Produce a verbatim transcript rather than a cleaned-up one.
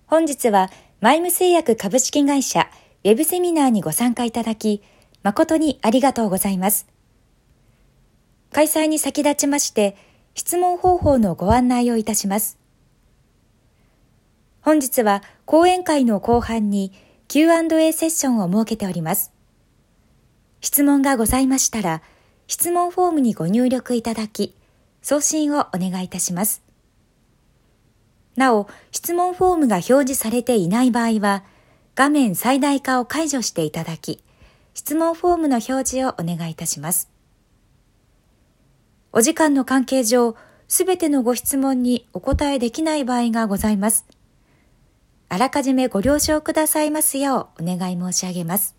本日はマイム製薬株式会社ウェブセミナーにご参加いただき、誠にありがとうございます。開催に先立ちまして、質問方法のご案内をいたします。本日は講演会の後半に キューアンドエー セッションを設けております。質問がございましたら、質問フォームにご入力いただき、送信をお願いいたします。なお、質問フォームが表示されていない場合は、画面最大化を解除していただき、質問フォームの表示をお願いいたします。お時間の関係上、すべてのご質問にお答えできない場合がございます。あらかじめご了承くださいますようお願い申し上げます。